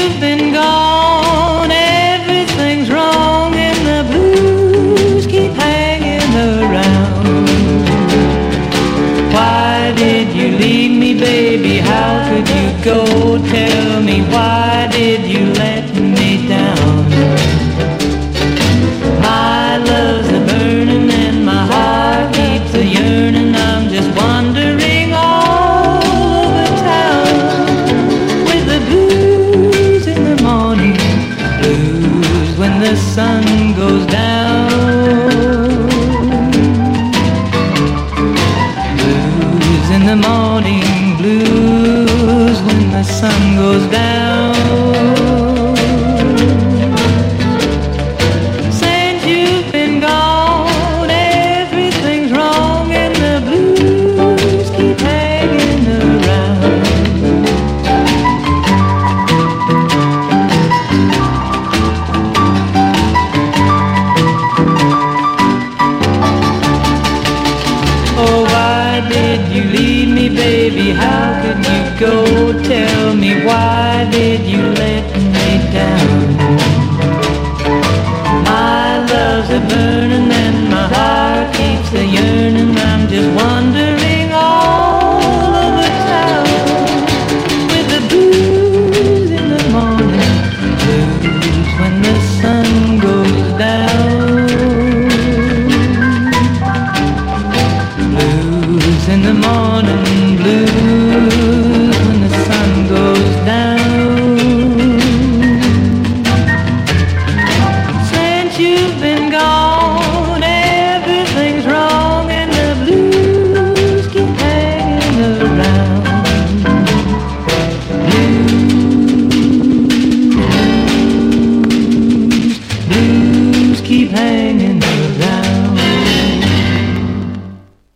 you've been gone, everything's wrong and the blues keep hanging around. Why did you leave me, baby? How could you go? Tell me, why did you let me down? My love's a burning and my heart keeps a yearning. I'm just wandering all over town with the blues in the morning, blues when the sun goes down, blues in the morning, blues when the sun goes down. Since you've been gone, everything's wrong and the blues keep hanging around. Oh, why did you leave me, baby? How could you go? Tell me, why did you let me down? My love's a burning and my heart keeps a yearning. I'm just wandering all over town with the blues in the morning, blues when the sun goes down, blues in the morning, blues